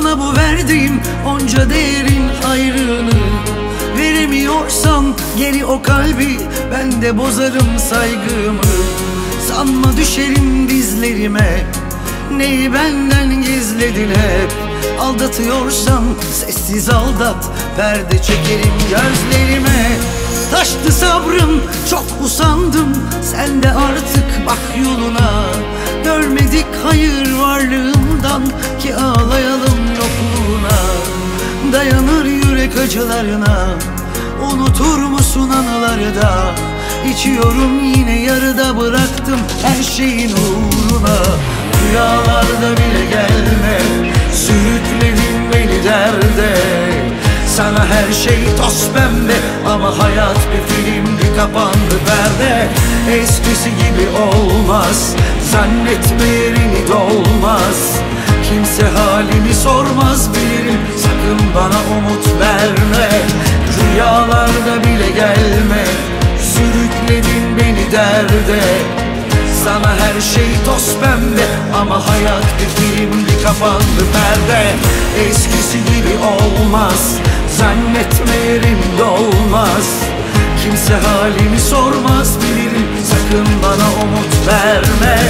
Sana bu verdiğim onca değerin hayrını veremiyorsam geri o kalbi, ben de bozarım saygımı. Sanma düşerim dizlerime, neyi benden gizledin hep. Aldatıyorsam sessiz aldat, perde çekerim gözlerime. Taştı sabrım, çok usandım, sen de artık bak yoluna. Görmedik hayır varlığından ki ağlayalım yokluğuna. Dayanır yürek acılarına, unutur musun anılarda? İçiyorum yine yarıda bıraktım her şeyin uğruna. Rüyalarda bile gelme, sürükledin beni derde. Sana her şey toz pembe ama hayat bir filmdi, kapandı perde. Eskisi gibi olmaz, zannetme yerini dolmaz. Kimse halimi sormaz, bilirim, sakın bana umut verme. Rüyalarda bile gelme, sürükledin beni derde. Sana her şey toz pembe ama hayat bir filmdi, kapandı perde. Eskisi gibi olmaz, zannetme yerim dolmaz. Kimse halimi sormaz, bilirim, sakın bana umut verme.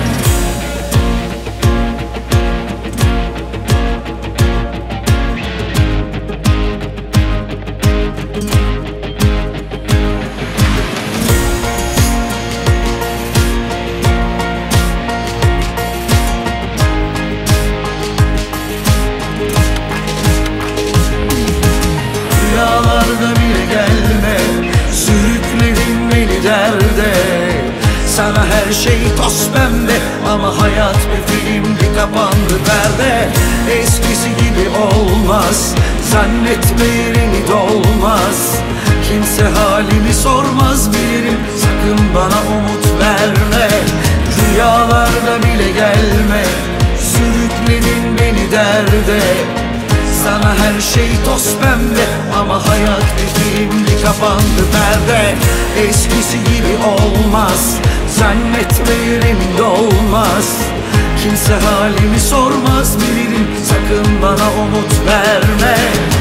Rüyalarda bile gelme, sürükledin beni derde. Sana her şey toz pembe ama hayat bir filmdi, kapandı perde. Eskisi gibi olmaz, zannetme yerini dolmaz. Kimse halimi sormaz, bilirim, sakın bana umut verme. Rüyalarda bile gelme, sürükledin beni derde. Sana her şey toz pembe ama hayat bir filmdi, kapandı perde. Eskisi gibi olmaz, zannetme yerim dolmaz. Kimse halimi sormaz, bilirim, sakın bana umut verme.